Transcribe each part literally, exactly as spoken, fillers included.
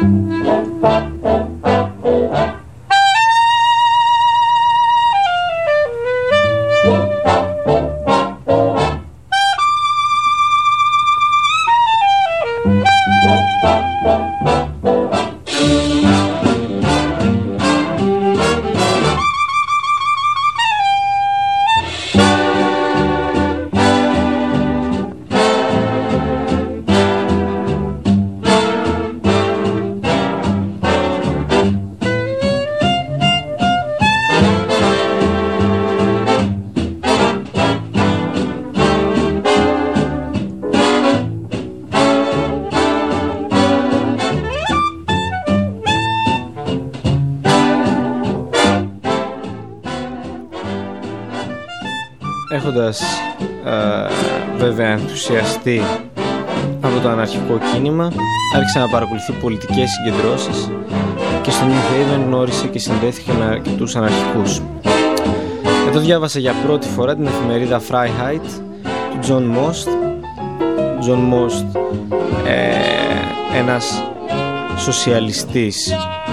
Έχοντας ε, βέβαια ενθουσιαστεί από το αναρχικό κίνημα, άρχισε να παρακολουθεί πολιτικές συγκεντρώσεις και στο New Haven γνώρισε και συνδέθηκε με αρκετούς αναρχικούς. Εδώ διάβασα για πρώτη φορά την εφημερίδα Freiheit του John Most. John Most, ε, ένας σοσιαλιστής,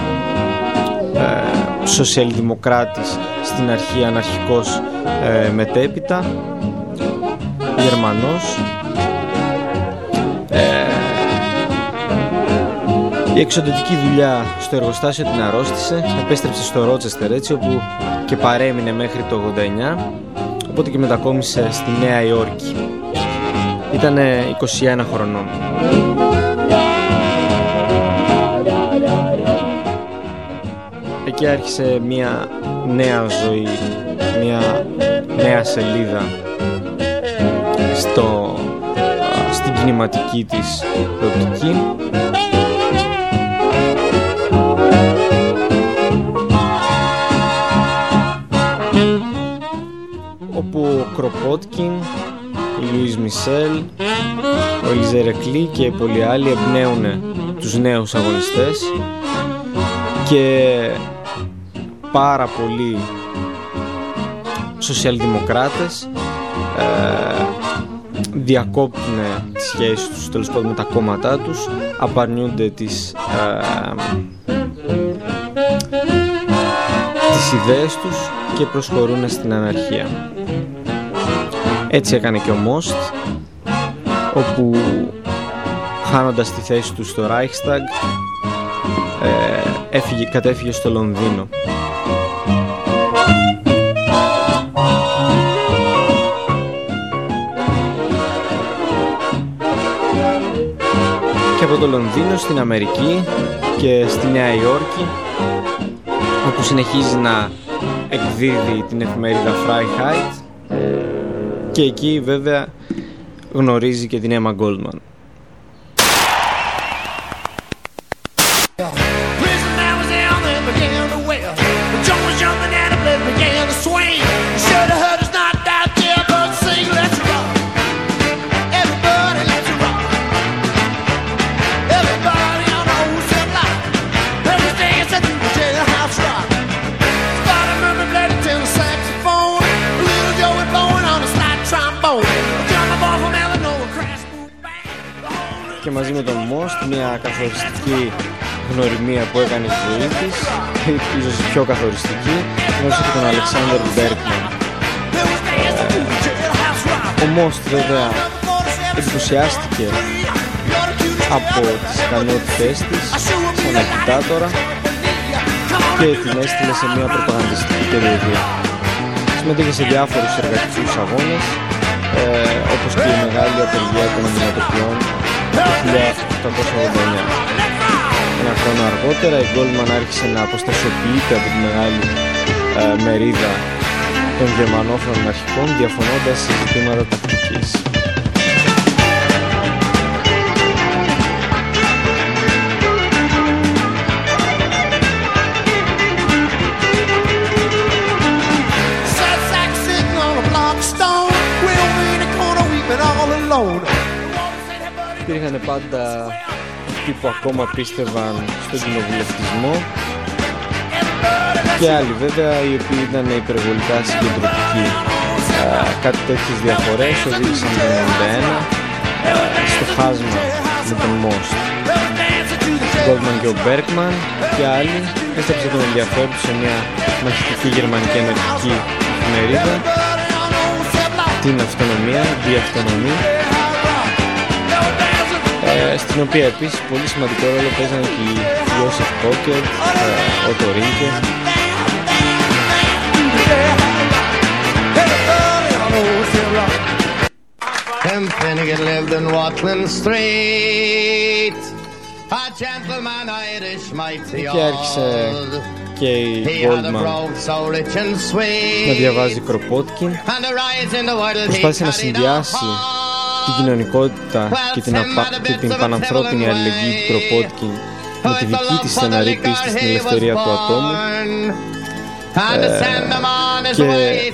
ε, σοσιαλδημοκράτης, στην αρχή αναρχικός, ε, μετέπειτα Γερμανός. ε, Η εξοντωτική δουλειά στο εργοστάσιο την αρρώστησε. Επέστρεψε στο Ρότσεστερ, έτσι, όπου και παρέμεινε μέχρι το ογδόντα εννιά, οπότε και μετακόμισε στη Νέα Υόρκη. Ήτανε είκοσι ένα χρονών. Εκεί άρχισε μια νέα ζωή, μια νέα σελίδα στο, στην κινηματική της προοπτική. Όπου ο Κροπότκιν, η Λουίς Μισελ, ο Ελιζέ Ρεκλή και πολλοί άλλοι εμπνέουν τους νέους αγωνιστές και πάρα πολλοί σοσιαλδημοκράτες ε, διακόπτουν τις σχέσεις τους, τέλος πάντων, με τα κόμματά τους, απαρνιούνται τις, ε, τις ιδέες τους και προσχωρούν στην αναρχία. Έτσι έκανε και ο Most, όπου χάνοντας τη θέση του στο Reichstag, ε, έφυγε, κατέφυγε στο Λονδίνο. Και από το Λονδίνο στην Αμερική και στη Νέα Υόρκη, όπου συνεχίζει να εκδίδει την εφημερίδα Freiheit, και εκεί βέβαια γνωρίζει και την Emma Goldman. Και μαζί με τον Most, μια καθοριστική γνωριμία που έκανε στη ζωή της, ίσως η πιο καθοριστική, γνώρισε και τον Αλεξάνδερ Μπέρκμαν. Ο Most βέβαια εντυπωσιάστηκε από τις ικανότητές της σαν αγιτάτορα και την έστειλε σε μια προπαγανδιστική περιοδία. Συμμετείχε σε διάφορους εργατικούς αγώνες, ε, όπως και η μεγάλη απεργία των οδηματοποιών το χίλια οκτακόσια ογδόντα εννιά. Ένα χρόνο αργότερα η Goldman άρχισε να αποστασιοποιείται από τη μεγάλη ε, μερίδα των γερμανόφωνων αρχικών, διαφωνώντας σε ζητήματα τακτικής. Υπήρχαν πάντα αυτοί που ακόμα πίστευαν στον κοινοβουλευτισμό και άλλοι βέβαια οι οποίοι ήταν υπερβολικά συγκεντρωτικοί. Ε, κάτι τέτοιες διαφορές οδήγησαν το ενενήντα ένα ε, στο χάσμα με τον Most. Goldman και ο Bergman και άλλοι έστρεψε τον ενδιαφέρον σε μια μαχητική γερμανική αναρχική εφημερίδα, την Αυτονομία, Die Αυτονομία, ε, στην οποία επίσης πολύ σημαντικό ρόλο παίζανε και οι Joseph Cocker, ο Otto Rinke. Tim Finnegan lived in Watling Street, a gentleman Irish mighty old. Και άρχισε και η Goldman να διαβάζει Kropotkin. Προσπάθησε να συνδυάσει την κοινωνικότητα και την, απα... και την πανανθρώπινη αλληλεγγύη του Kropotkin με τη δική της στεναρή πίστη στην ελευθερία του ατόμου. Ε, και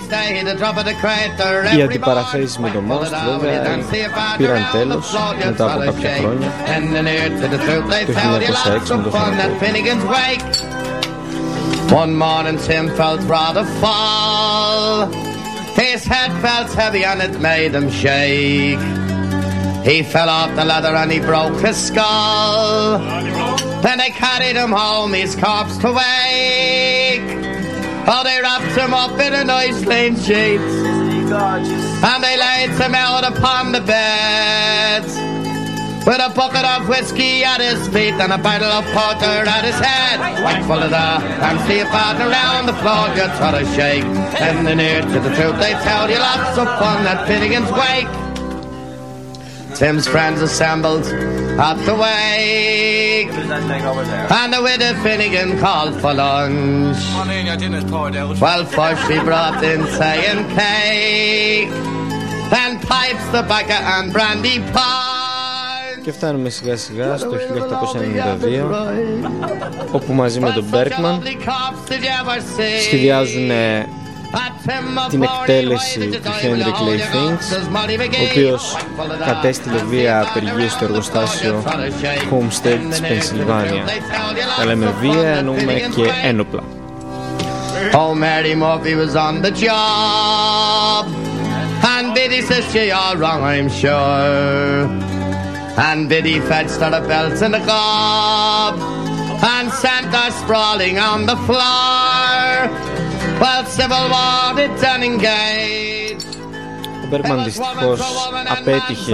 οι αντιπαραθέσεις με το Most βέβαια πήραν τέλος μετά από κάποια χρόνια, το χίλια εννιακόσια έξι με το θάνατο. One morning Tim felt rather fall. His head felt heavy and it made him shake. He fell off the ladder and he broke his skull. Then they carried him home, his corpse to wake. Oh, they wrapped him up in a nice clean sheet, and they laid him out upon the bed, with a bucket of whiskey at his feet and a bottle of porter at his head. Whack full of that and sleeping around the floor, you try to shake. And the near to the truth, they tell you lots of fun at Finnegan's wake. Tim's friends assembled at the wake, and the widow Finnegan called for lunch. Well, first she brought in tea and cake, then pipes, tobacco and brandy punch. Και φτάνουμε σιγά σιγά στο χίλια οκτακόσια ενενήντα δύο, όπου μαζί με τον Bergman σχεδιάζουν την εκτέλεση του Henrik Clay Finch, ο οποίος κατέστηλε βία απεργία στο εργοστάσιο Homestead της Πενσιλβάνια. Τα λέμε βία, εννοούμε και ένοπλα. Oh, Mary Murphy was on the job, and Biddy says she all wrong, I'm sure. And Biddy fetched her a belt and a gob, and sent her sprawling on the floor. Well, Civil War didn't engage. Ο Bergman δυστυχώς απέτυχε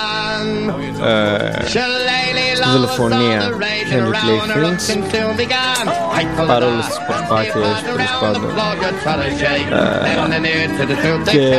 ε, στη δολοφονία του Henrik Clay Finch, παρόλες τις προσπάθειες του τέλος πάντων, ε, και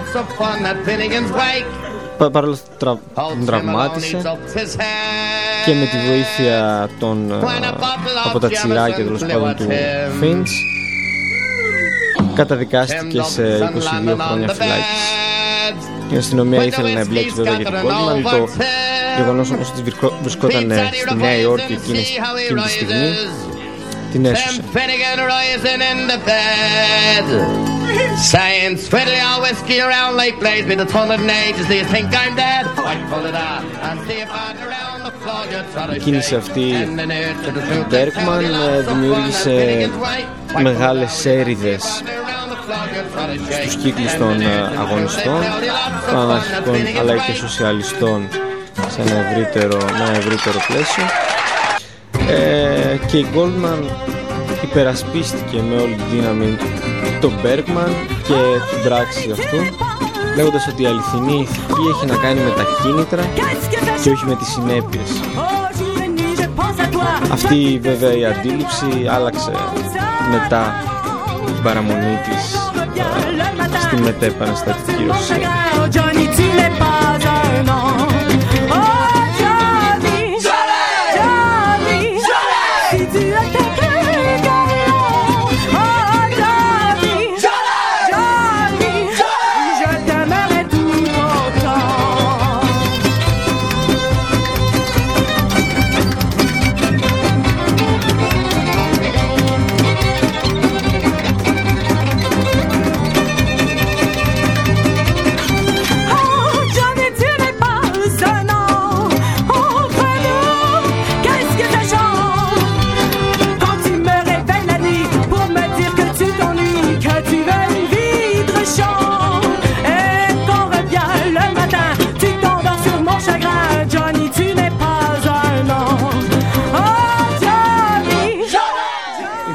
πα, παρόλο που τον τραυμάτισε, και με τη βοήθεια των, από τα τσιράκια τέλος πάντων του Finch, καταδικάστηκε σε είκοσι δύο χρόνια φυλάκιση. Η αστυνομία ήθελε να εμπλέξει βέβαια για την Goldman. Το γεγονός όμως ότι βρισκόταν στη Νέα Υόρκη εκείνη τη στιγμή την έσωσε. Η κίνηση αυτή του Bergman δημιούργησε μεγάλες έρηδες στους κύκλους των αγωνιστών, των αναρχικών αλλά και σοσιαλιστών σε ένα ευρύτερο, ένα ευρύτερο πλαίσιο, ε, και η Goldman υπερασπίστηκε με όλη τη δύναμη τον Bergman και την πράξη αυτού, λέγοντας ότι η αληθινή ηθική έχει να κάνει με τα κίνητρα και όχι με τις συνέπειες. Αυτή βέβαια η αντίληψη άλλαξε μετά την παραμονή της uh, στη μετέπαναστατική Ρωσία.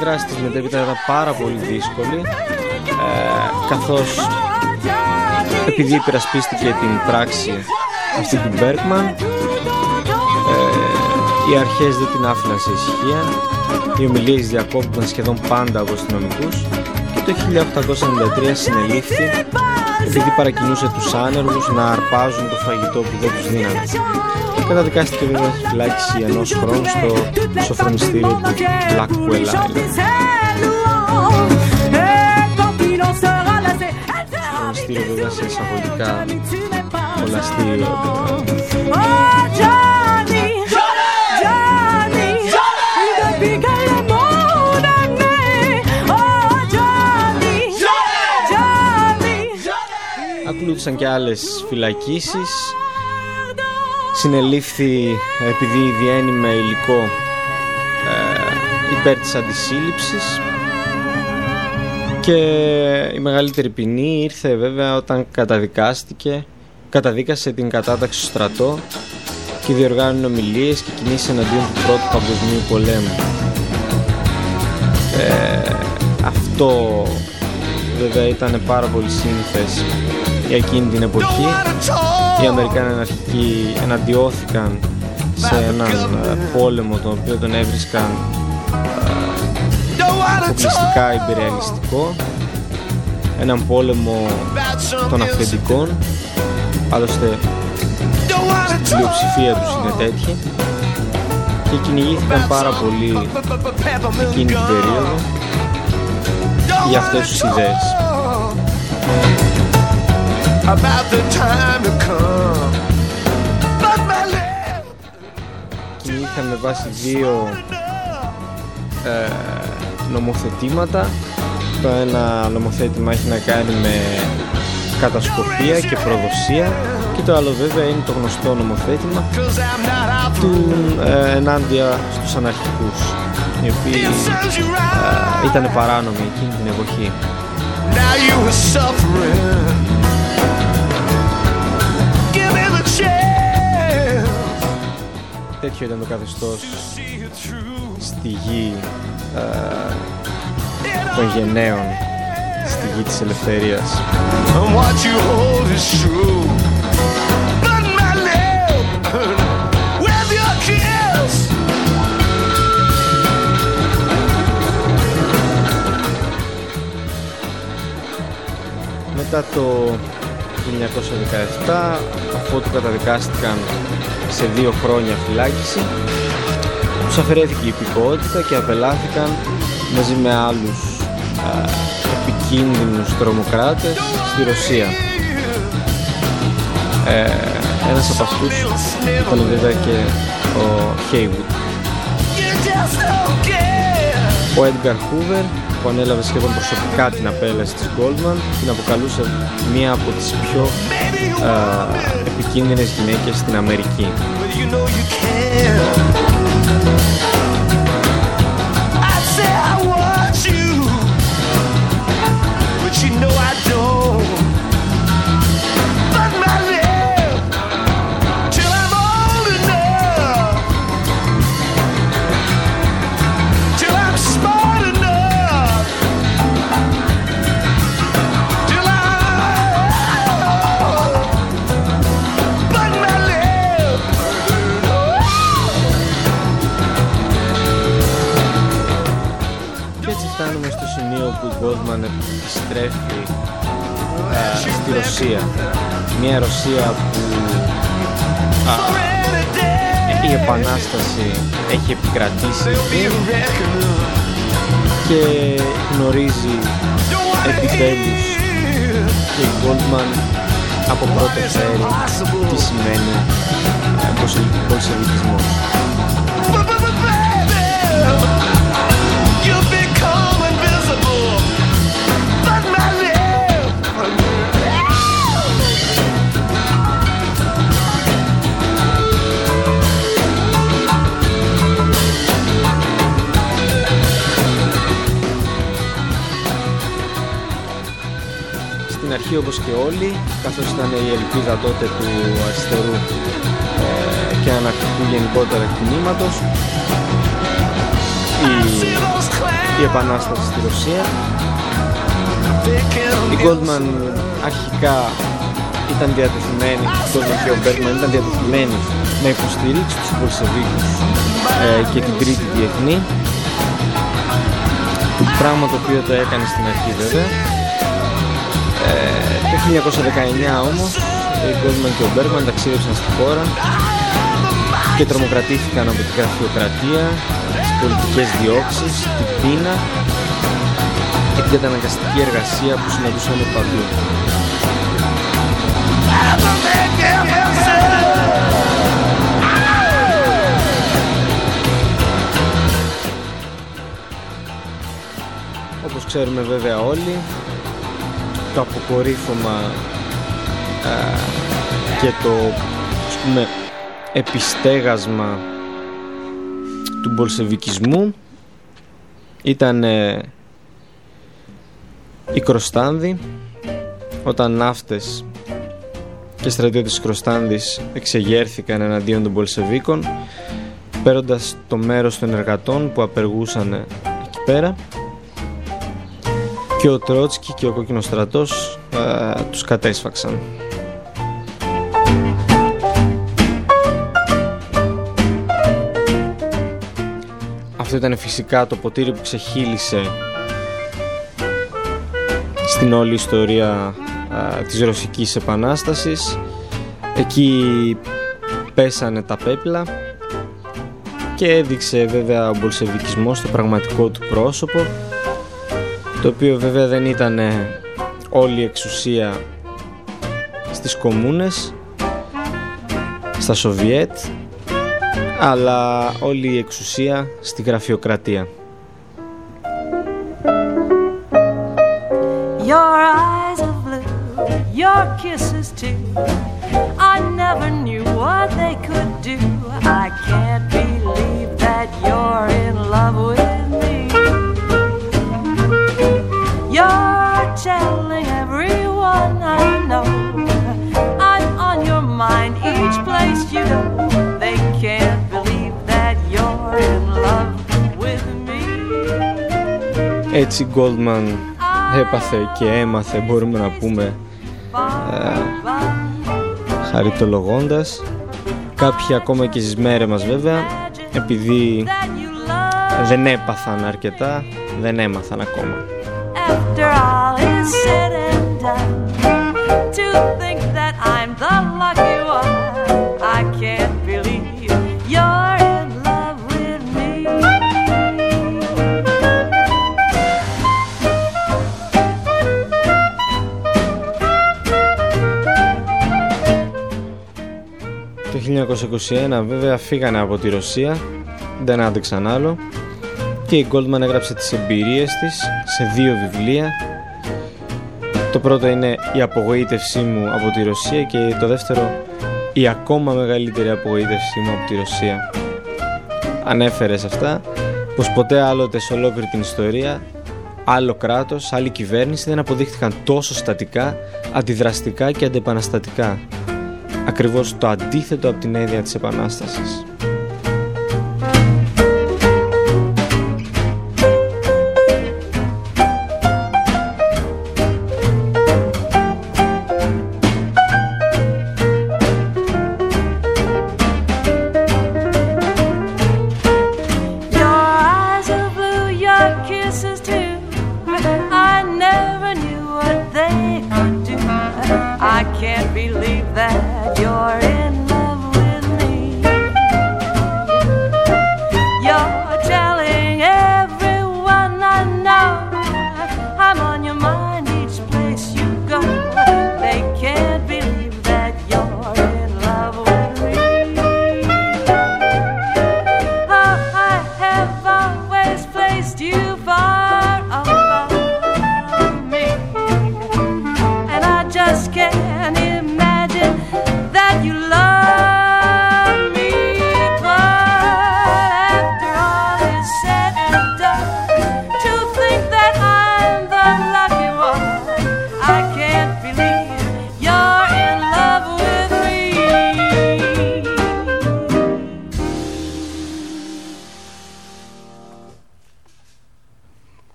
δράση της μετέπειτα ήταν πάρα πολύ δύσκολη, ε, καθώς επειδή υπερασπίστηκε την πράξη αυτή του Μπέρκμαν, ε, οι αρχές δεν την άφηναν σε ησυχία, οι ομιλίες διακόπτονταν σχεδόν πάντα από αστυνομικούς και το χίλια οκτακόσια ενενήντα τρία συνελήφθη επειδή παρακινούσε τους άνεργους να αρπάζουν το φαγητό που δεν τους δίνανε. Καταδικάστηκε βέβαια στη φυλάκιση ενός χρόνου στο σοφρονιστήριο του Blackwell Island. Σοφρονιστήριο βέβαια σε εισαγωγικά κολαστήριο. Ακολούθησαν και άλλες φυλακίσεις. Συνελήφθη επειδή διένει με υλικό ε, υπέρ της αντισύλληψης, και η μεγαλύτερη ποινή ήρθε βέβαια όταν καταδικάστηκε, καταδίκασε την κατάταξη στο στρατό και διοργάνωνε ομιλίες και κινήσεις εναντίον του Πρώτου Παγκοσμίου Πολέμου. Ε, αυτό βέβαια ήταν πάρα πολύ σύνηθες για εκείνη την εποχή. Οι Αμερικάνοι αναρχικοί εναντιώθηκαν σε έναν πόλεμο τον οποίο τον έβρισκαν αποκλειστικά υπερρεαλιστικό, έναν πόλεμο των αυθεντικών, άλλωστε στην πλειοψηφία τους είναι τέτοιοι, και κυνηγήθηκαν πάρα πολύ εκείνη την περίοδο για αυτές τις ιδέες. Κινήθηκαν με βάση δύο ε, νομοθετήματα. Το ένα νομοθέτημα έχει να κάνει με κατασκοπία και προδοσία, και το άλλο βέβαια είναι το γνωστό νομοθέτημα του ε, ενάντια στους αναρχικούς, οι οποίοι ε, ήταν παράνομοι εκείνη την εποχή. Τέτοιο ήταν το καθεστώς στη γη ε, των γενναίων, στη γη της ελευθερίας. Μετά το χίλια εννιακόσια δεκαεπτά, αφού του καταδικάστηκαν σε δύο χρόνια φυλάκιση, τους αφαιρέθηκε η υπηκότητα και απελάθηκαν μαζί με άλλους α, επικίνδυνους τρομοκράτες στη Ρωσία. Ε, ένας από αυτούς ήταν βέβαια και ο Haywood. Ο Edgar Hoover, που ανέλαβε σχεδόν προσωπικά την απέλαση της Goldman, την αποκαλούσε μία από τις πιο α, επικίνδυνες γυναίκες στην Αμερική. Που η Goldman επιστρέφει α, στη Ρωσία, μια Ρωσία που α, η επανάσταση έχει επικρατήσει και γνωρίζει επιτέλους και η Goldman από πρώτο χέρι τι σημαίνει πολσεβικισμός. Στην αρχή, όπως και όλοι, καθώς ήταν η ελπίδα τότε του αριστερού ε, και αναρχικού γενικότερα κινήματος, οι, οι η επανάσταση στη Ρωσία. Η Goldman αρχικά ήταν διατεθειμένη, η Goldman και ο Bergman ήταν διατεθειμένοι να υποστηρίξει τους Μπολσεβίκους ε, και την Τρίτη Διεθνή, πράγμα το οποίο το έκανε στην αρχή βέβαια. Ε, το χίλια εννιακόσια δεκαεννιά όμως οι Goldman και ο Bergman ταξίδεψαν στη χώρα και τρομοκρατήθηκαν από την γραφειοκρατία, τις πολιτικές διώξεις, την πείνα και την καταναγκαστική εργασία που συναντούσαν παντού. Όπως ξέρουμε βέβαια όλοι, το αποκορύφωμα ε, και το, ας πούμε, επιστέγασμα του μπολσεβικισμού ήταν ε, οι Κροστάνδοι, όταν ναύτες και στρατιώτες της Κροστάνδης εξεγέρθηκαν εναντίον των Μπολσεβίκων, παίρνοντας το μέρος των εργατών που απεργούσαν εκεί πέρα, και ο Τρότσκι και ο Κόκκινος Στρατός ε, τους κατέσφαξαν. Αυτό ήταν φυσικά το ποτήρι που ξεχύλισε στην όλη ιστορία α, της Ρωσικής Επανάστασης. Εκεί πέσανε τα πέπλα και έδειξε βέβαια ο μπολσεβικισμός το πραγματικό του πρόσωπο, το οποίο βέβαια δεν ήταν όλη η εξουσία στις κομμούνες, στα Σοβιέτ, αλλά όλη η εξουσία στη γραφειοκρατία. Your eyes are blue, your kisses too. I never knew what they could do. I can't believe that you're in love with me. You're telling everyone I know I'm on your mind each place you go. They can't believe that you're in love with me. Έτσι Goldman έπαθε και έμαθε, μπορούμε να πούμε, ε, χαριτολογώντας. Κάποιοι ακόμα και στις μέρες μας βέβαια, επειδή δεν έπαθαν αρκετά, δεν έμαθαν ακόμα. Το χίλια εννιακόσια είκοσι ένα βέβαια φύγανε από τη Ρωσία, δεν άντεξαν άλλο, και η Goldman έγραψε τις εμπειρίες της σε δύο βιβλία. Το πρώτο είναι «Η απογοήτευσή μου από τη Ρωσία» και το δεύτερο «Η ακόμα μεγαλύτερη απογοήτευσή μου από τη Ρωσία». Ανέφερε σε αυτά πως ποτέ άλλοτε σε ολόκληρη την ιστορία άλλο κράτος, άλλη κυβέρνηση δεν αποδείχθηκαν τόσο στατικά, αντιδραστικά και αντεπαναστατικά. Ακριβώς το αντίθετο από την έννοια της Επανάστασης.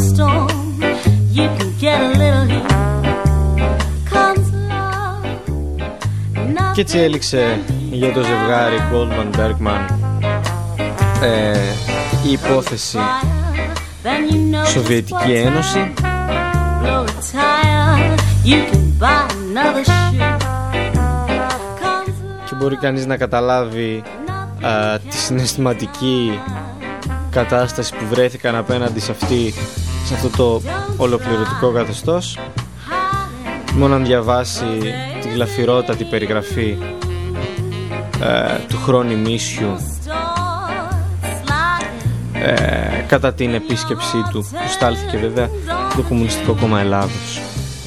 storm, you can get a little heat. Comes love. Και έτσι έληξε για το ζευγάρι Goldman-Bergman ε, η υπόθεση Σοβιετική Ένωση. Και μπορεί κανείς να καταλάβει α, τη συναισθηματική κατάσταση που βρέθηκαν απέναντι σε, αυτή, σε αυτό το ολοκληρωτικό καθεστώς. Μόνο αν διαβάσει τη γλαφυρότατη περιγραφή ε, του χρόνου ημίσιου ε, κατά την επίσκεψή του, που στάλθηκε βέβαια το Κομμουνιστικό Κόμμα Ελλάδος.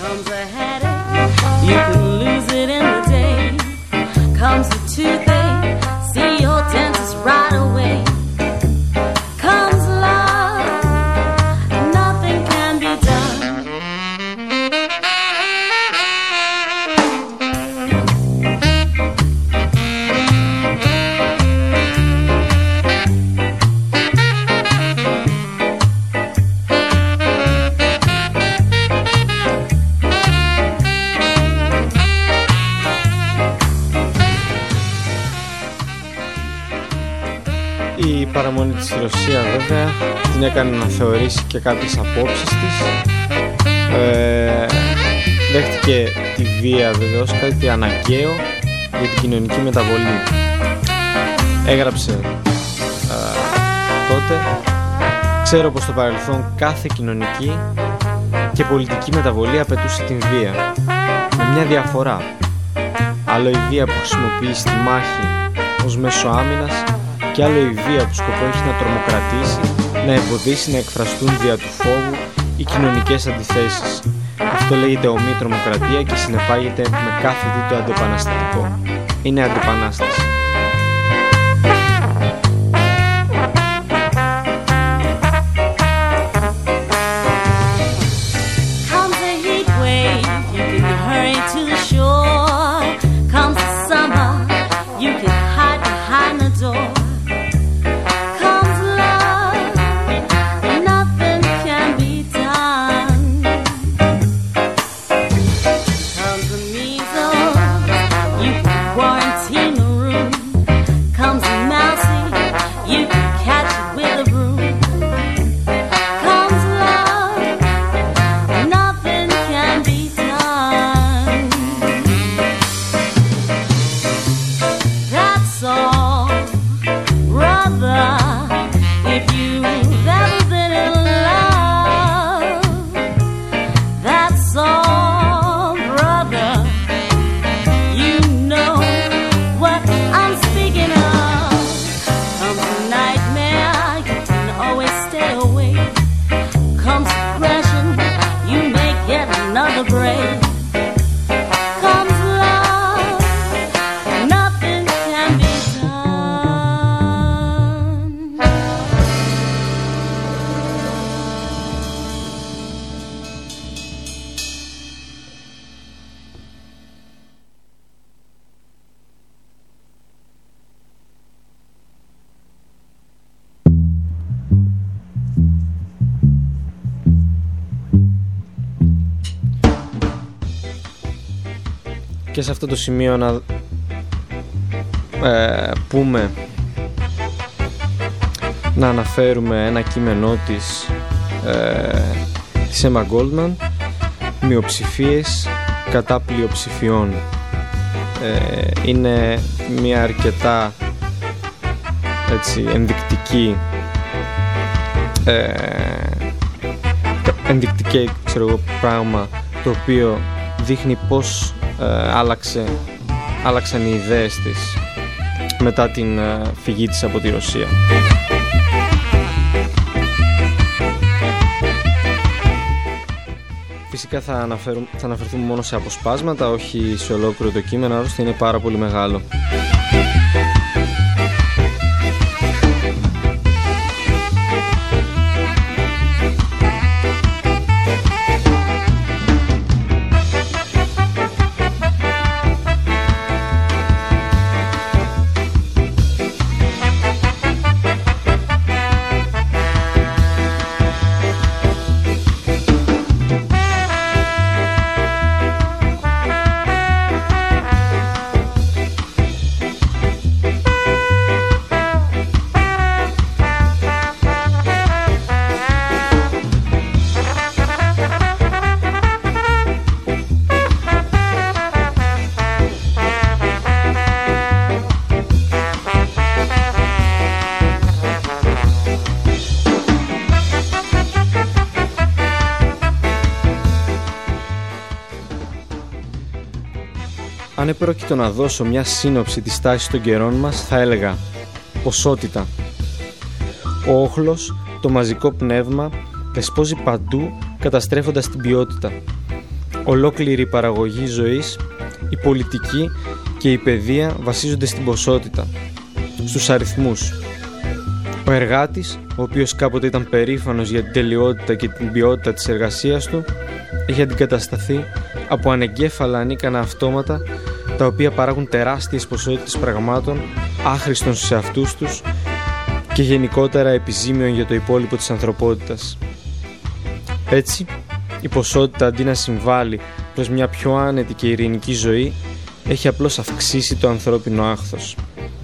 Η παραμονή της στη Ρωσία βέβαια την έκανε να θεωρήσει και κάποιες απόψεις της. Ε, δέχτηκε τη βία βέβαια ως κάτι αναγκαίο για την κοινωνική μεταβολή. Έγραψε ε, τότε: «Ξέρω πως στο παρελθόν κάθε κοινωνική και πολιτική μεταβολή απαιτούσε την βία, με μια διαφορά. Άλλο η βία που χρησιμοποιεί στη μάχη ως μέσο άμυνας και άλλο η βία που σκοπό έχει να τρομοκρατήσει, να εμποδίσει να εκφραστούν δια του φόβου οι κοινωνικές αντιθέσεις. Αυτό λέγεται ομή τρομοκρατία και συνεπάγεται με κάθε τι το αντιεπαναστατικό. Είναι αντιεπανάσταση». Και σε αυτό το σημείο να ε, πούμε, να αναφέρουμε ένα κείμενό της, ε, της Emma Goldman, «Μειοψηφίες κατά πλειοψηφιών». Ε, είναι μια αρκετά έτσι ενδεικτική ε, ενδεικτική ξέρω εγώ, πράγμα το οποίο δείχνει πως ε, άλλαξε, άλλαξαν οι ιδέες της μετά την ε, φυγή της από τη Ρωσία. Φυσικά θα, αναφέρουμε, θα αναφερθούμε μόνο σε αποσπάσματα, όχι σε ολόκληρο το κείμενο, άλλωστε είναι πάρα πολύ μεγάλο. αν επρόκειτο να δώσω μια σύνοψη της τάσης των καιρών μας, θα έλεγα ποσότητα. Ο όχλος, το μαζικό πνεύμα, δεσπόζει παντού, καταστρέφοντας την ποιότητα. Ολόκληρη η παραγωγή ζωής, η πολιτική και η παιδεία βασίζονται στην ποσότητα, στους αριθμούς. Ο εργάτης, ο οποίος κάποτε ήταν περήφανος για την τελειότητα και την ποιότητα της εργασίας του, έχει αντικατασταθεί από ανεγκέφαλα ανίκανα αυτόματα, τα οποία παράγουν τεράστιες ποσότητες πραγμάτων άχρηστων σε αυτούς τους και γενικότερα επιζήμιων για το υπόλοιπο της ανθρωπότητας. Έτσι, η ποσότητα, αντί να συμβάλλει προς μια πιο άνετη και ειρηνική ζωή, έχει απλώς αυξήσει το ανθρώπινο άχθος.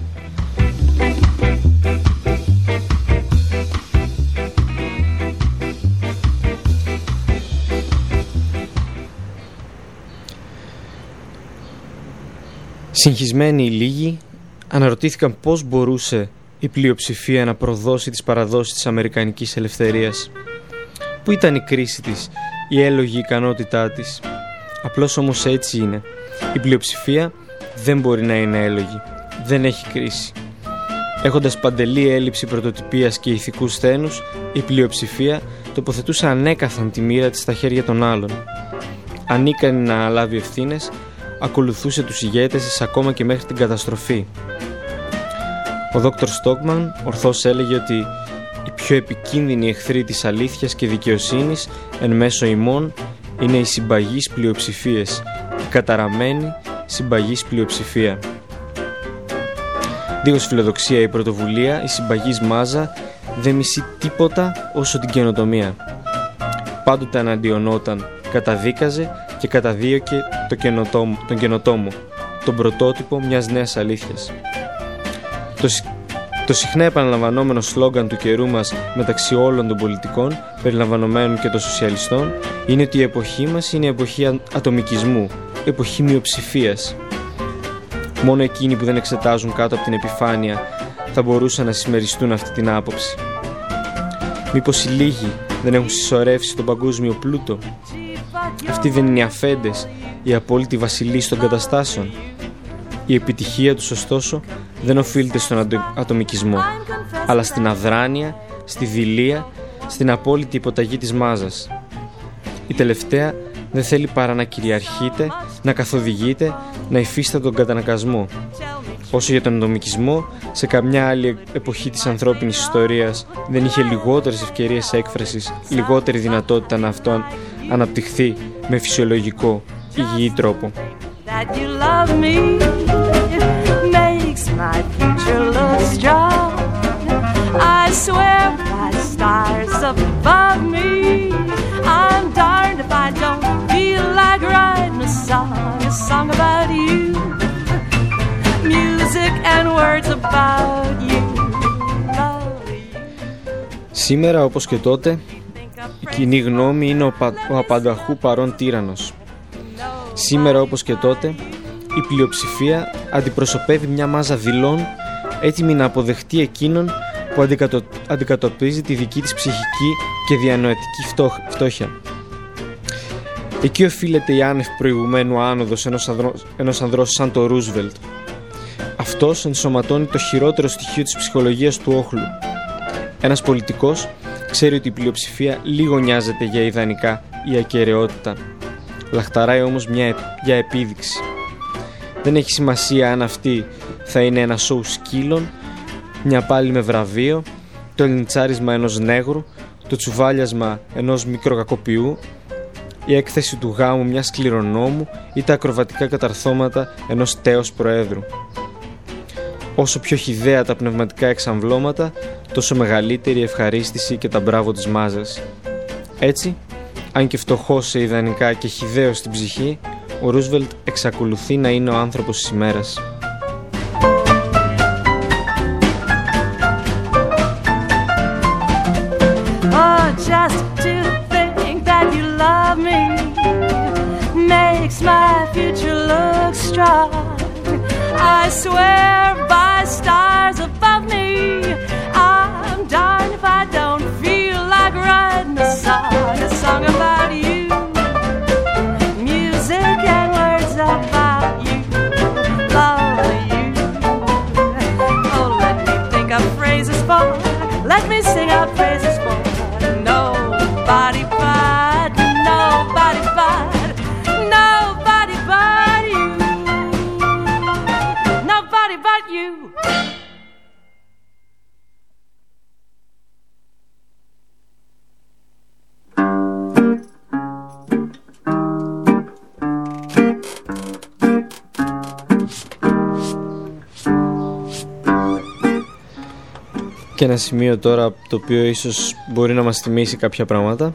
Συγχυσμένοι οι λίγοι αναρωτήθηκαν πώς μπορούσε η πλειοψηφία να προδώσει τις παραδόσεις της αμερικανικής ελευθερίας. Πού ήταν η κρίση της, η έλογη ικανότητά της? Απλώς όμως έτσι είναι. Η πλειοψηφία δεν μπορεί να είναι έλογη. Δεν έχει κρίση. Έχοντας παντελή έλλειψη πρωτοτυπίας και ηθικούς θένους, η πλειοψηφία τοποθετούσε ανέκαθαν τη μοίρα της στα χέρια των άλλων. Ανίκανη να αναλάβει ευθύνες, ακολουθούσε τους ηγέτες της ακόμα και μέχρι την καταστροφή. Ο δόκτωρ Στόκμαν ορθώς έλεγε ότι οι πιο επικίνδυνοι εχθροί της αλήθειας και δικαιοσύνης εν μέσω ημών είναι οι συμπαγείς πλειοψηφίες, η καταραμένη συμπαγής πλειοψηφία. Δίχως φιλοδοξία ή πρωτοβουλία, η συμπαγής μάζα δεν μισεί τίποτα όσο την καινοτομία. Πάντοτε αναντιονόταν, καταδίκαζε και καταδίωκε το καινοτόμο, τον καινοτόμο, τον πρωτότυπο μιας νέας αλήθειας. Το, το συχνά επαναλαμβανόμενο σλόγγαν του καιρού μας μεταξύ όλων των πολιτικών, περιλαμβανομένων και των σοσιαλιστών, είναι ότι η εποχή μας είναι η εποχή ατομικισμού, εποχή μειοψηφίας. Μόνο εκείνοι που δεν εξετάζουν κάτω από την επιφάνεια θα μπορούσαν να συμμεριστούν αυτή την άποψη. Μήπως οι λίγοι δεν έχουν συσσωρεύσει τον παγκόσμιο πλούτο? Αυτοί δεν είναι οι αφέντες, οι απόλυτοι βασιλείς των καταστάσεων? Η επιτυχία τους, ωστόσο, δεν οφείλεται στον ατομικισμό, αλλά στην αδράνεια, στη δειλία, στην απόλυτη υποταγή της μάζας. Η τελευταία δεν θέλει παρά να κυριαρχείται, να καθοδηγείται, να υφίσταται τον καταναγκασμό. Όσο για τον ατομικισμό, σε καμιά άλλη εποχή της ανθρώπινης ιστορίας δεν είχε λιγότερες ευκαιρίες έκφρασης, λιγότερη δυνατότητα να αυτό αναπτυχθεί με φυσιολογικό, υγιή τρόπο. Σήμερα, όπως και τότε, η κοινή γνώμη είναι ο, πα... ο απανταχού παρών τύραννος. Σήμερα, όπως και τότε, η πλειοψηφία αντιπροσωπεύει μια μάζα δειλών έτοιμη να αποδεχτεί εκείνον που αντικατο... αντικατοπτρίζει τη δική της ψυχική και διανοητική φτώ... φτώχεια. Εκεί οφείλεται η άνευ προηγουμένου άνοδος ενός, ανδρό... ενός ανδρός σαν το Ρούσβελτ. Αυτός ενσωματώνει το χειρότερο στοιχείο της ψυχολογίας του όχλου. Ένας πολιτικός ξέρει ότι η πλειοψηφία λίγο νοιάζεται για ιδανικά ή ακεραιότητα. Λαχταράει όμως μια, για επίδειξη. Δεν έχει σημασία αν αυτή θα είναι ένα σοου σκύλων, μια πάλη με βραβείο, το λιντσάρισμα ενός νέγρου, το τσουβάλιασμα ενός μικροκακοποιού, η έκθεση του γάμου μιας κληρονόμου ή τα ακροβατικά καταρθώματα ενός τέος προέδρου. Όσο πιο χυδαία τα πνευματικά εξαμβλώματα, τόσο μεγαλύτερη η ευχαρίστηση και τα μπράβο της μάζας. Έτσι, αν και φτωχός σε ιδανικά και χυδαίος στην ψυχή, ο Ρούσβελτ εξακολουθεί να είναι ο άνθρωπος της ημέρας. Oh, just to think that you love me makes my future look strong. I swear by stars above me, I'm darned if I don't feel like writing a song, a song about you, music and words about you. Και ένα σημείο τώρα το οποίο ίσως μπορεί να μας θυμίσει κάποια πράγματα.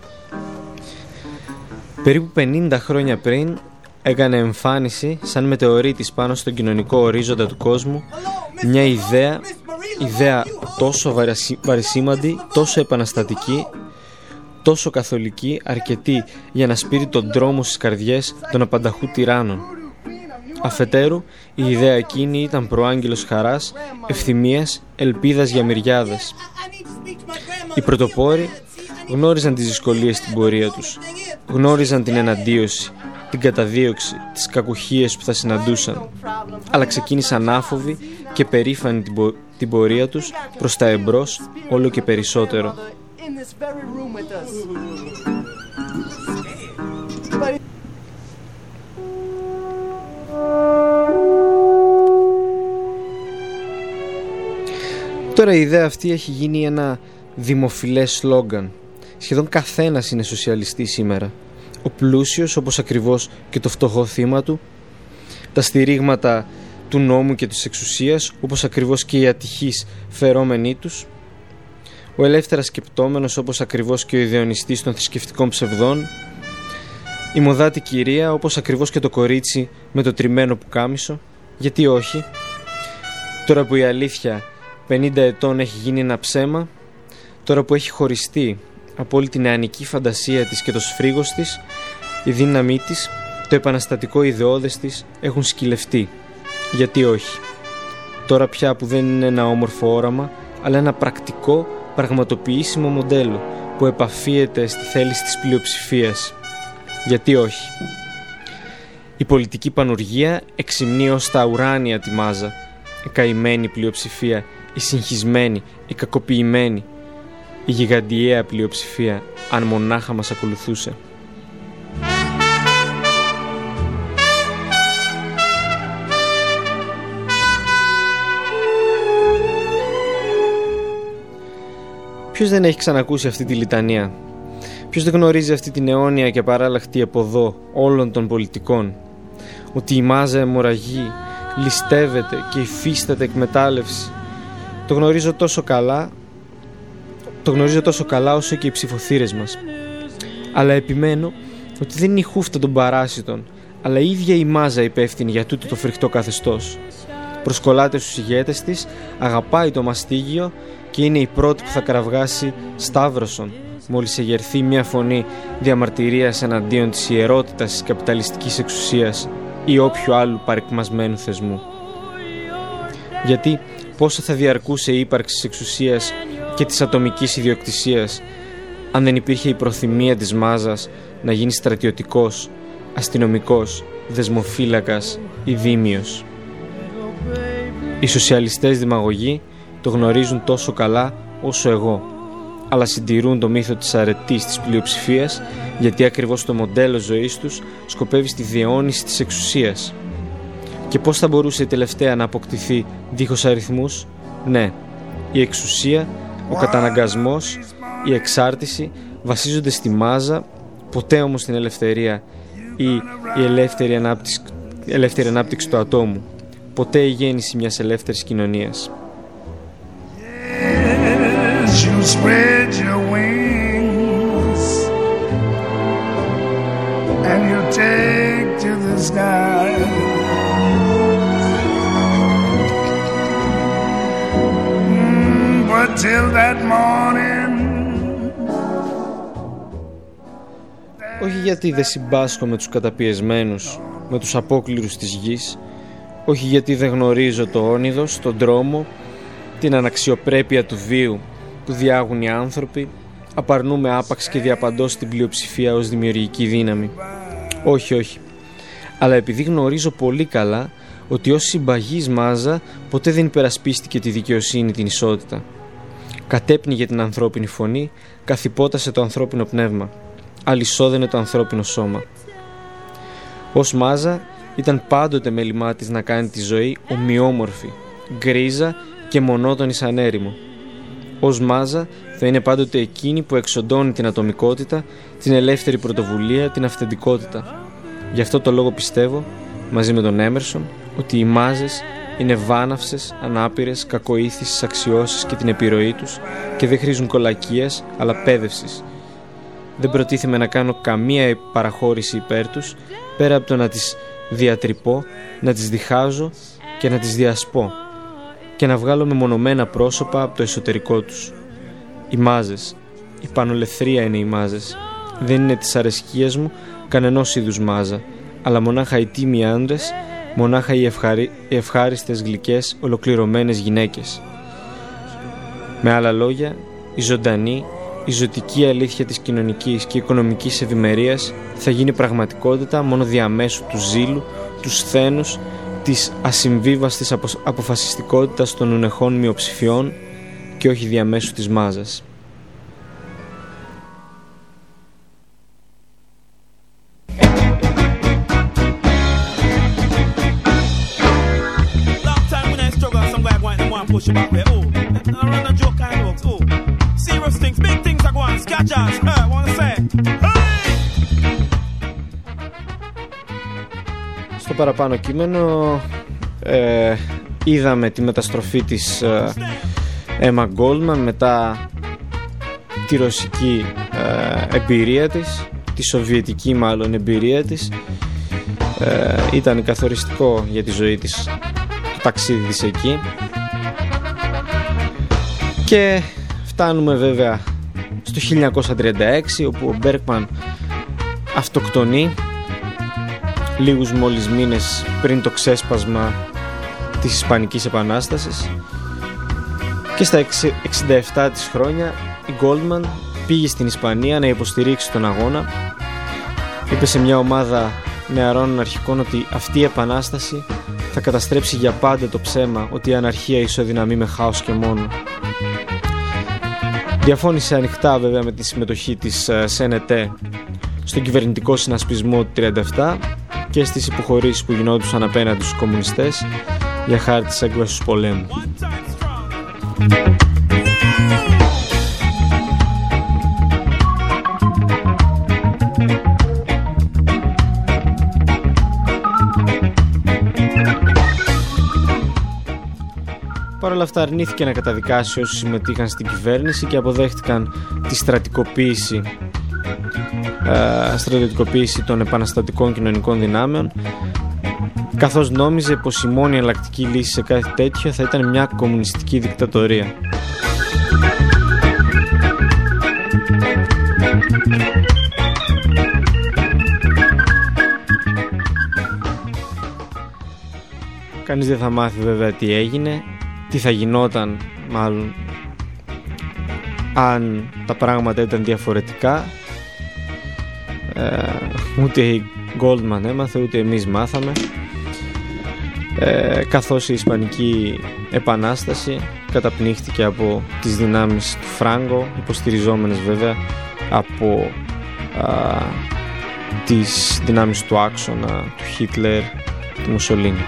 Περίπου πενήντα χρόνια πριν έκανε εμφάνιση σαν μετεωρίτης πάνω στον κοινωνικό ορίζοντα του κόσμου μια ιδέα, ιδέα τόσο βαρισίμαντη, τόσο επαναστατική, τόσο καθολική, αρκετή για να σπείρει τον τρόμο στις καρδιές των απανταχού τυράννων. Αφετέρου, η ιδέα εκείνη ήταν προάγγελος χαράς, ευθυμίας, ελπίδας για μυριάδες. Οι πρωτοπόροι γνώριζαν τις δυσκολίες στην πορεία τους, γνώριζαν την εναντίωση, την καταδίωξη, τις κακουχίες που θα συναντούσαν, αλλά ξεκίνησαν άφοβοι και περήφανοι την, πο- την πορεία τους προς τα εμπρός όλο και περισσότερο. Τώρα η ιδέα αυτή έχει γίνει ένα δημοφιλές σλόγγαν. Σχεδόν καθένας είναι σοσιαλιστής σήμερα. Ο πλούσιος, όπως ακριβώς και το φτωχό θύμα του, τα στηρίγματα του νόμου και της εξουσίας, όπως ακριβώς και οι ατυχείς φερόμενοι τους, ο ελεύθερα σκεπτόμενος, όπως ακριβώς και ο ιδεονιστής των θρησκευτικών ψευδών, η μοδάτη κυρία, όπως ακριβώς και το κορίτσι με το τριμμένο πουκάμισο. Γιατί όχι? Τώρα που η αλήθεια πενήντα ετών έχει γίνει ένα ψέμα, τώρα που έχει χωριστεί από όλη την νεανική φαντασία της και το σφρίγος της, η δύναμή της, το επαναστατικό ιδεώδες της έχουν σκυλευτεί. Γιατί όχι? Τώρα πια που δεν είναι ένα όμορφο όραμα, αλλά ένα πρακτικό, πραγματοποιήσιμο μοντέλο που επαφίεται στη θέληση της πλειοψηφίας. Γιατί όχι? Η πολιτική πανουργία εξυμνεί ως τα ουράνια τη μάζα, η καημένη πλειοψηφία, η συγχυσμένη, η κακοποιημένη, η γιγαντιαία πλειοψηφία, αν μονάχα μας ακολουθούσε. Ποιος δεν έχει ξανακούσει αυτή τη λιτανία? Ποιος δεν γνωρίζει αυτή την αιώνια και παράλλαχτη εποδό όλων των πολιτικών? Ότι η μάζα αιμορραγεί, ληστεύεται και υφίσταται εκμετάλλευση. Το γνωρίζω τόσο καλά, το γνωρίζω τόσο καλά όσο και οι ψηφοθύρες μας. Αλλά επιμένω ότι δεν είναι η χούφτα των παράσιτων, αλλά η ίδια η μάζα υπεύθυνη για τούτο το φρικτό καθεστώς. Προσκολάται στους ηγέτες της, αγαπάει το μαστίγιο και είναι η πρώτη που θα κραυγάσει σταύρωσον μόλις εγερθεί μια φωνή διαμαρτυρίας εναντίον της ιερότητας της καπιταλιστικής εξουσίας ή όποιου άλλου παρεκμασμένου θεσμού. Γιατί πόσο θα διαρκούσε η ύπαρξη της εξουσίας και της ατομικής ιδιοκτησίας αν δεν υπήρχε η προθυμία της μάζας να γίνει στρατιωτικός, αστυνομικός, δεσμοφύλακας ή δήμιος? Οι σοσιαλιστές δημαγωγοί το γνωρίζουν τόσο καλά όσο εγώ, αλλά συντηρούν το μύθο της αρετής της πλειοψηφίας, γιατί ακριβώς το μοντέλο ζωής τους σκοπεύει στη διαιώνιση της εξουσίας. Και πώς θα μπορούσε η τελευταία να αποκτηθεί δίχως αριθμούς? Ναι, η εξουσία, ο καταναγκασμός, η εξάρτηση βασίζονται στη μάζα, ποτέ όμως στην ελευθερία ή η ελεύθερη ανάπτυξη, ελεύθερη ανάπτυξη του ατόμου, ποτέ η γέννηση μιας ελεύθερης κοινωνίας. You spread your wings and you take to the sky. Mm, but till that morning. Όχι γιατί δεν συμπάσχω με τους καταπιεσμένους, με τους απόκληρους της γης, όχι γιατί δεν γνωρίζω το όνειδος, τον δρόμο, την αναξιοπρέπεια του βίου που διάγουν οι άνθρωποι, απαρνούμε άπαξ και διαπαντός την πλειοψηφία ως δημιουργική δύναμη. Όχι, όχι. Αλλά επειδή γνωρίζω πολύ καλά ότι ως συμπαγής μάζα ποτέ δεν υπερασπίστηκε τη δικαιοσύνη, την ισότητα. Κατέπνιγε την ανθρώπινη φωνή, καθυπότασε το ανθρώπινο πνεύμα, αλυσόδενε το ανθρώπινο σώμα. Ως μάζα ήταν πάντοτε μέλημά της να κάνει τη ζωή ομοιόμορφη, γκρίζα και μονότονη σαν έρημο. Ως μάζα θα είναι πάντοτε εκείνη που εξοντώνει την ατομικότητα, την ελεύθερη πρωτοβουλία, την αυθεντικότητα. Γι' αυτό το λόγο πιστεύω, μαζί με τον Έμερσον, ότι οι μάζες είναι βάναυσες, ανάπηρες, κακοήθεις στις αξιώσεις και την επιρροή τους και δεν χρήζουν κολακίες, αλλά πέδευσης. Δεν προτίθεμαι να κάνω καμία παραχώρηση υπέρ τους, πέρα από το να τις διατρυπώ, να τις διχάζω και να τις διασπώ και να βγάλω μεμονωμένα πρόσωπα από το εσωτερικό τους. Οι μάζες, η πανολευθρία είναι οι μάζες. Δεν είναι της αρεσκίας μου κανενός είδους μάζα, αλλά μονάχα οι τίμοι άντρες, μονάχα οι, ευχαρι... οι ευχάριστες, γλυκές, ολοκληρωμένες γυναίκες. Με άλλα λόγια, η ζωντανή, η ζωτική αλήθεια της κοινωνικής και οικονομικής ευημερίας θα γίνει πραγματικότητα μόνο διαμέσου του ζήλου, του σθένους, της ασυμβίβαστης απο... αποφασιστικότητας των ουνεχών μειοψηφιών και όχι διαμέσου της μάζας. Push back there, oh, I run a joke kind of works, oh, serious things, big things are going, scratchers, huh, I wanna say, hey! Στο παραπάνω κείμενο ε, είδαμε τη μεταστροφή της ε, Emma Goldman μετά τη ρωσική ε, εμπειρία της, τη σοβιετική μάλλον εμπειρία της. Ε, ήταν καθοριστικό για τη ζωή της το ταξίδι της εκεί. Και φτάνουμε βέβαια στο χίλια εννιακόσια τριάντα έξι, όπου ο Μπέρκμαν αυτοκτονεί λίγους μόλις μήνες πριν το ξέσπασμα της Ισπανικής Επανάστασης, και στα εξήντα επτά της χρόνια η Goldman πήγε στην Ισπανία να υποστηρίξει τον αγώνα. Είπε σε μια ομάδα νεαρών αναρχικών ότι αυτή η επανάσταση θα καταστρέψει για πάντα το ψέμα ότι η αναρχία ισοδυναμεί με χάος και μόνο. Διαφώνησε ανοιχτά βέβαια με τη συμμετοχή της ΣΕΝΕΤΕ στον κυβερνητικό συνασπισμό του τριάντα επτά και στις υποχωρήσεις που γινόντουσαν απέναντι στους κομμουνιστές για χάρη της έκβασης του πολέμου. Παρ' όλα αυτά αρνήθηκε να καταδικάσει όσους συμμετείχαν στην κυβέρνηση και αποδέχτηκαν τη στρατικοποίηση, ε, στρατιωτικοποίηση των επαναστατικών κοινωνικών δυνάμεων, καθώς νόμιζε πως η μόνη εναλλακτική λύση σε κάτι τέτοιο θα ήταν μια κομμουνιστική δικτατορία. Κανείς δεν θα μάθει βέβαια τι έγινε, τι θα γινόταν μάλλον αν τα πράγματα ήταν διαφορετικά. ε, Ούτε η Goldman έμαθε, ούτε εμείς μάθαμε, ε, καθώς η Ισπανική Επανάσταση καταπνίχθηκε από τις δυνάμεις του Φράγκο, υποστηριζόμενες βέβαια από α, τις δυνάμεις του άξονα του Χίτλερ, του Μουσολίνη.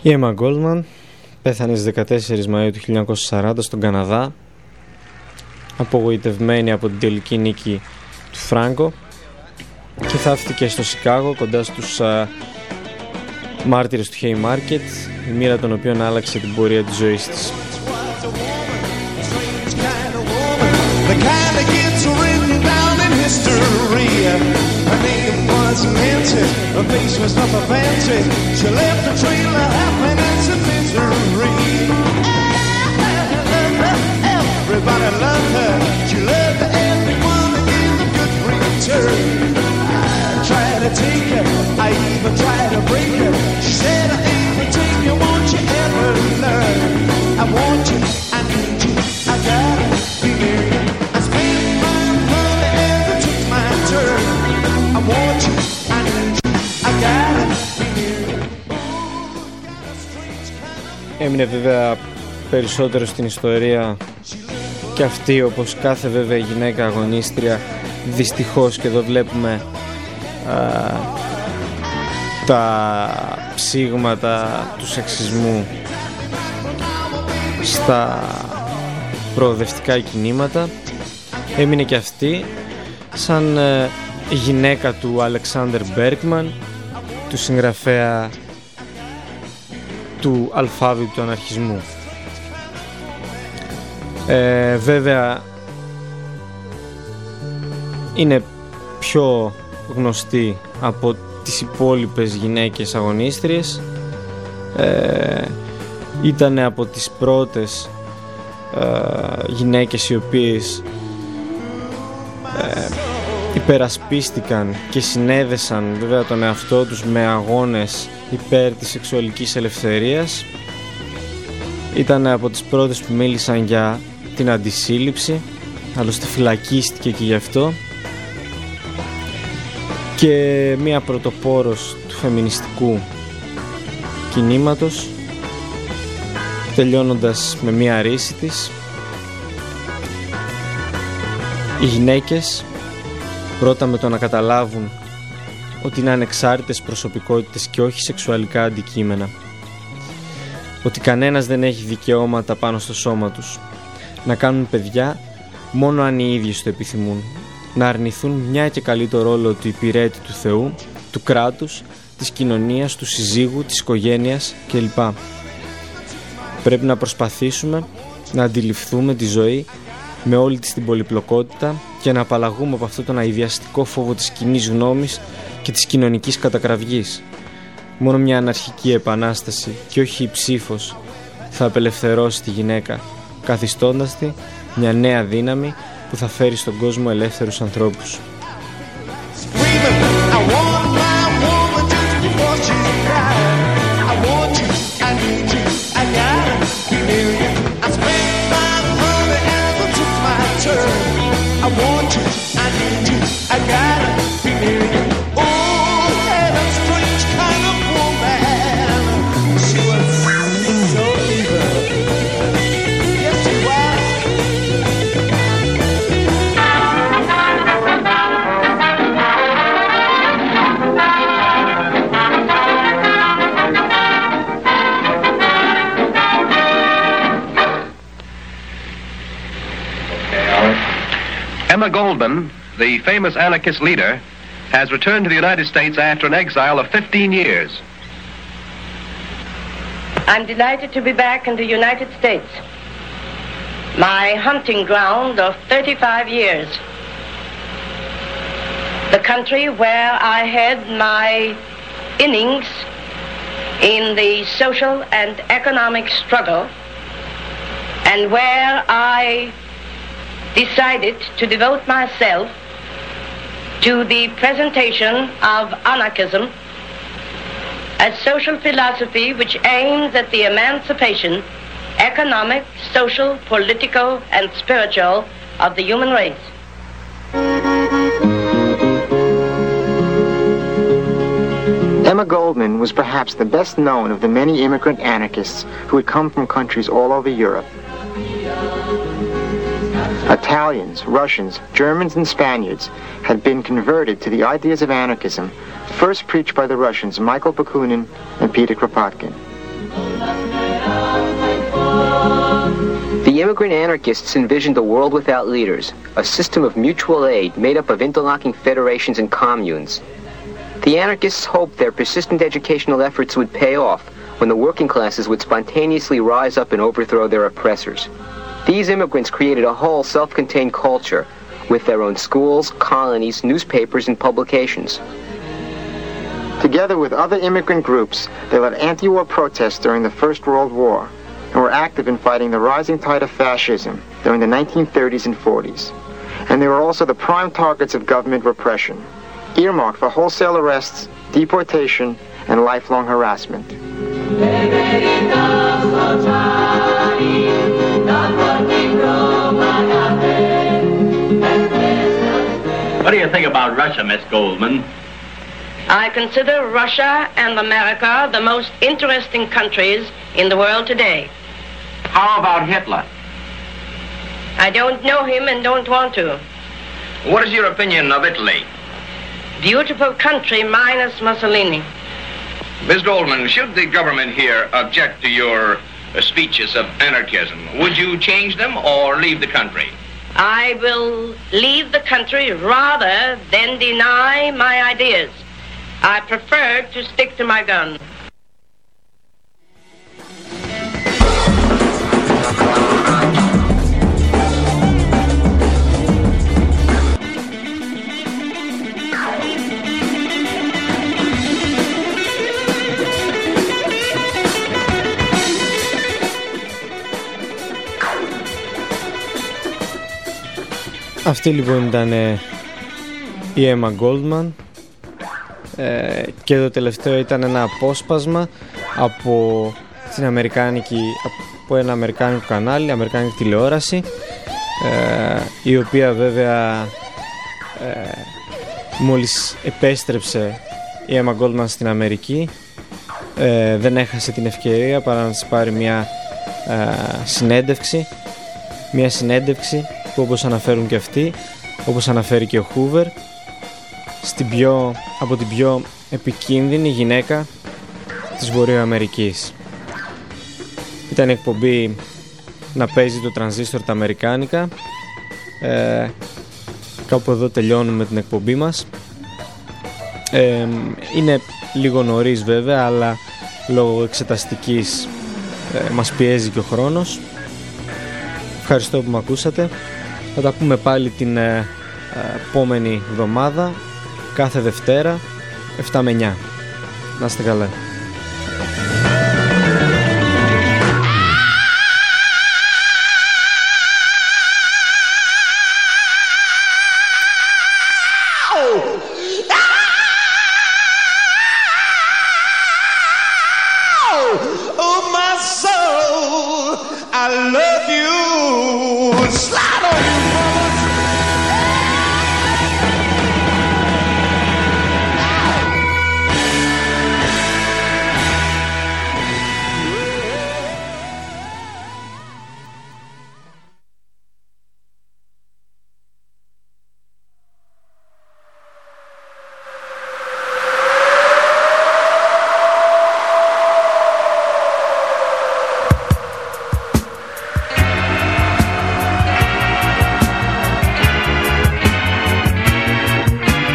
Η Emma Goldman πέθανε στις δεκατέσσερις Μαΐου του χίλια εννιακόσια σαράντα στον Καναδά, απογοητευμένη από την τελική νίκη του Φράγκο, και θαύτηκε στο Σικάγο κοντά στους α, μάρτυρες του Haymarket, η μοίρα των οποίων άλλαξε την πορεία της ζωής της. Her name was Nancy, her face was nothing fancy. She left a trail of happiness and misery. Everybody loved her, she loved everyone and gave a good return. I tried to take her, I even tried to break her. She said, I ain't gonna take you, won't you ever learn? I want you, I need you, I gotta be near you. I spent my money and I took my turn. I want you, I need you, I gotta be near you. Έμεινε βέβαια περισσότερο στην ιστορία και αυτή, όπως κάθε βέβαια γυναίκα αγωνίστρια, δυστυχώς, και εδώ βλέπουμε α, τα ψήγματα του σεξισμού στα προοδευτικά κινήματα. Έμεινε και αυτή σαν ε, γυναίκα του Αλεξάνδερ Μπέρκμαν, του συγγραφέα του αλφάβητου του αναρχισμού. Ε, βέβαια είναι πιο γνωστή από τις υπόλοιπες γυναίκες αγωνίστριες. Ε, ήταν από τις πρώτες ε, γυναίκες οι οποίες ε, υπερασπίστηκαν και συνέδεσαν βέβαια τον εαυτό τους με αγώνες υπέρ της σεξουαλικής ελευθερίας. Ήταν από τις πρώτες που μίλησαν για την αντισύλληψη, άλλωστε φυλακίστηκε και γι' αυτό, και μία πρωτοπόρος του φεμινιστικού κινήματος, τελειώνοντας με μία ρίση της. Οι γυναίκες πρώτα με το να καταλάβουν ότι είναι ανεξάρτητες προσωπικότητες και όχι σεξουαλικά αντικείμενα, ότι κανένας δεν έχει δικαιώματα πάνω στο σώμα τους, να κάνουν παιδιά μόνο αν οι ίδιοι το επιθυμούν, να αρνηθούν μια και καλή το ρόλο του υπηρέτη του Θεού, του κράτους, της κοινωνίας, του συζύγου, της οικογένειας κλπ. Πρέπει να προσπαθήσουμε να αντιληφθούμε τη ζωή με όλη της την πολυπλοκότητα και να απαλλαγούμε από αυτό τον αηδιαστικό φόβο της κοινής γνώμης και της κοινωνικής κατακραυγής. Μόνο μια αναρχική επανάσταση και όχι η ψήφος θα απελευθερώσει τη γυναίκα, καθιστώντας τη μια νέα δύναμη που θα φέρει στον κόσμο ελεύθερους ανθρώπους. Emma Goldman, the famous anarchist leader, has returned to the United States after an exile of fifteen years. I'm delighted to be back in the United States, my hunting ground of thirty-five years, the country where I had my innings in the social and economic struggle, and where I decided to devote myself to the presentation of anarchism as social philosophy which aims at the emancipation, economic, social, political, and spiritual of the human race. Emma Goldman was perhaps the best known of the many immigrant anarchists who had come from countries all over Europe. Italians, Russians, Germans, and Spaniards had been converted to the ideas of anarchism, first preached by the Russians Michael Bakunin and Peter Kropotkin. The immigrant anarchists envisioned a world without leaders, a system of mutual aid made up of interlocking federations and communes. The anarchists hoped their persistent educational efforts would pay off when the working classes would spontaneously rise up and overthrow their oppressors. These immigrants created a whole self-contained culture with their own schools, colonies, newspapers, and publications. Together with other immigrant groups, they led anti-war protests during the First World War and were active in fighting the rising tide of fascism during the nineteen thirties and forties. And they were also the prime targets of government repression, earmarked for wholesale arrests, deportation, and lifelong harassment. What do you think about Russia, Miss Goldman? I consider Russia and America the most interesting countries in the world today. How about Hitler? I don't know him and don't want to. What is your opinion of Italy? Beautiful country minus Mussolini. Miss Goldman, should the government here object to your uh, speeches of anarchism, would you change them or leave the country? I will leave the country rather than deny my ideas. I prefer to stick to my guns. Αυτή λοιπόν ήταν ε, η Emma Goldman ε, και το τελευταίο ήταν ένα απόσπασμα από, την αμερικάνικη, από ένα αμερικάνικο κανάλι, αμερικάνικη τηλεόραση, ε, η οποία βέβαια ε, μόλις επέστρεψε η Emma Goldman στην Αμερική, ε, δεν έχασε την ευκαιρία παρά να της πάρει μια ε, συνέντευξη μια συνέντευξη που, όπως αναφέρουν και αυτοί, όπως αναφέρει και ο Hoover, στην πιο, από την πιο επικίνδυνη γυναίκα της Βορειοαμερικής. Ήταν η εκπομπή να παίζει το τρανζίστορ τα αμερικάνικα. ε, Κάπου εδώ τελειώνουμε την εκπομπή μας. ε, Είναι λίγο νωρίς βέβαια, αλλά λόγω εξεταστικής ε, μας πιέζει και ο χρόνος. Ευχαριστώ που με ακούσατε. Θα τα πούμε πάλι την ε, ε, επόμενη εβδομάδα, κάθε Δευτέρα, εφτά με εννιά. Να είστε καλά. Oh!